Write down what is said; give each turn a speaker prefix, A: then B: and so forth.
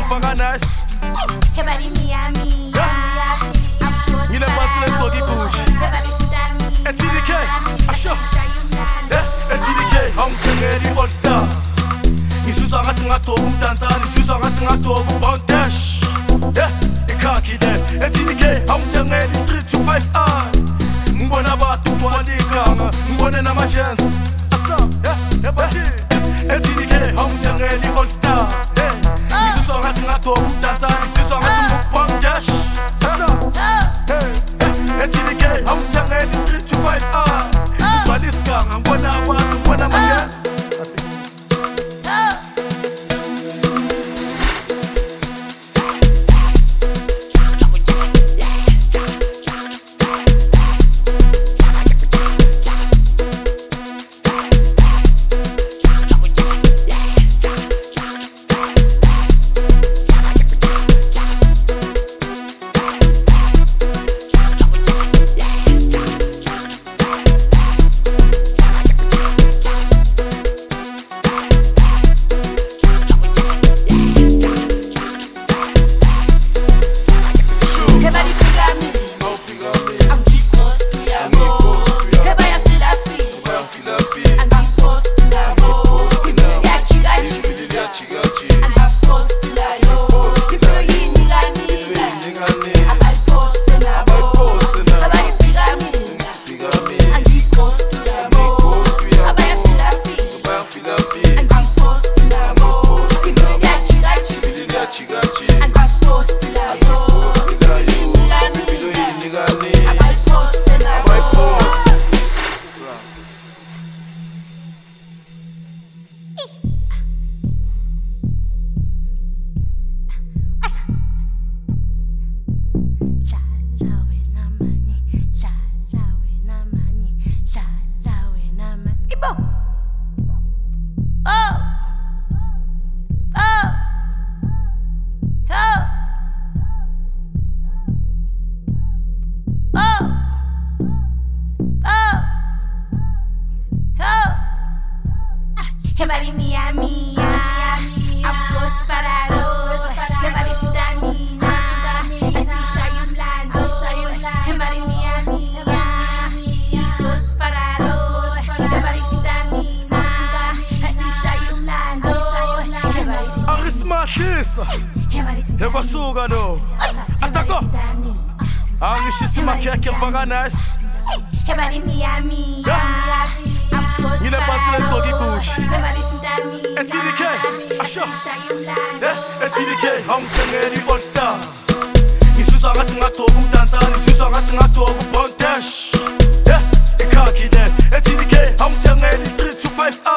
A: banga nice.
B: Everybody Miami.
A: Ngile bathu le togi Gucci. TDK, asho. TDK, awungithengeli all star. Ngisusa ngathi ngadoba umdansa, ngisusa ngathi ngadoba ubondash. Ikhakhi le. TDK, awungithengeli 325R. Ngibona abantu kwaliganga, ngibone nama-chance. Asa, bathi. TDK, awungithengeli all star. Ngisusa ngathi ngadoba umdansa, ngisusa ngathi ubondash. Asa, TDK, awungithengeli 325R. Ngibhala isiganga, ngibona abantu, ngibona ama-chance.
B: Everybody Miami, I'm close parados. Everybody to Damina, I see Shayumland, everybody Miami, close parados. Everybody to Damina, I see Shayumland, everybody to
A: Angismahlisa, yabasuka no. Atako. Angishisa makhekhe banga nice.
B: Everybody Miami,
A: Ngile bathu le togi Gucci.
B: everybody to Damina,
A: TDK, asho.
B: Shayumland.
A: TDK, awungithengeli all star. Ngisusa ngathi ngadoba umdansa, ngisusa ngathi ngadoba ubondash. Ikhakhi le. TDK, awungithengeli 325R.